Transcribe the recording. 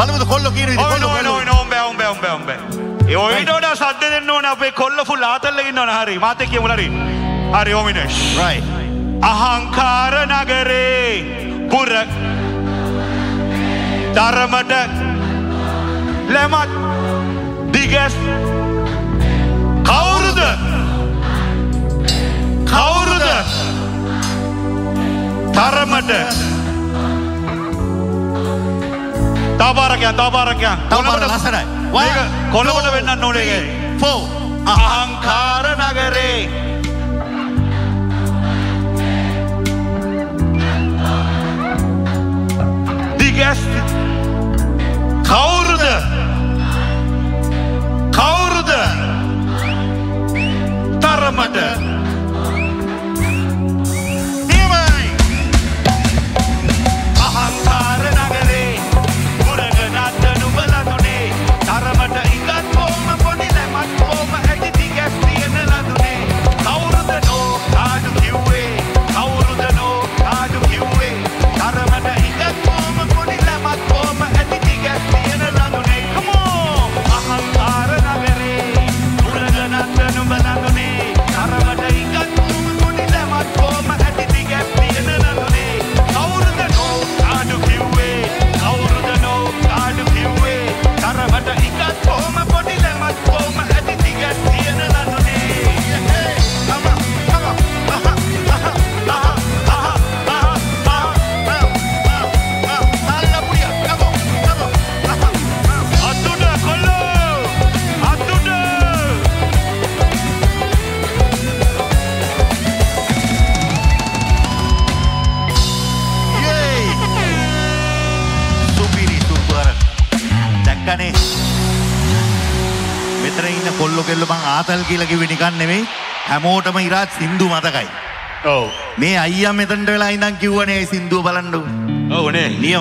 බලමුද කොල්ලෝ කියන විදිහ කොල්ලෝ ඔම්බේ. ඒ ඔයිඩෝඩ සද්ද දෙන්න ඕනේ අපේ කොල්ල ෆුල් ආතල්ලේ ඉන්නවනේ. හරි. මාත් එක්ක කියමු හරි. හරි ඕමිනේෂ්. right. අහංකාර නගරේ පුර ධර්මට ලැමත් දිගස් කවුරුද ධර්මට තවරකයන් ලස්සනයි. කොළඹට වෙන්නන්න ඕනේ. 4 අහංකාර නගරේ දිගැස්ති කවුරුද තරමට නියමයි. අහංකාර නගරේ පුරගනත් නුඹලා තුනේ තරමට ඉගත් කොම පොඩි ලැමත් කොම ඇති දිගැස් තියෙන ලදුනේ කවුරුද නෝ කාඩු කිව්වේ කාඩු කිව්වේ තරමට ඉගත් කොම පොඩි ලැමත් කොම ඇති දිගැස් තියෙන ලදුනේ කමෝ අහංකාර නගරේ පුරගනත් නුඹලා තුනේ තරමට ඉගත් කොම පොඩි ලැමත් කොම ඇති දිගැස් තියෙන ලදුනේ කවුරුද නෝ කාඩු කිව්වේ තරමට ඉගත් කොම පොඩි ලැමත් කොම ඇති දිගැස් තියෙන ලදුනේ දැක්කනේ මෙතන ඉන්න කොල්ලෝ කෙල්ලෝ මං ආතල් කියලා කිව්වේ නිකන් නෙමෙයි හැමෝටම ඉරාත් සින්දු මතකයි. ඔව් මේ අයියා මෙතනට වෙලා ඉඳන් කිව්වනේ සින්දුව බලන්න. ඔව් නේ. නියම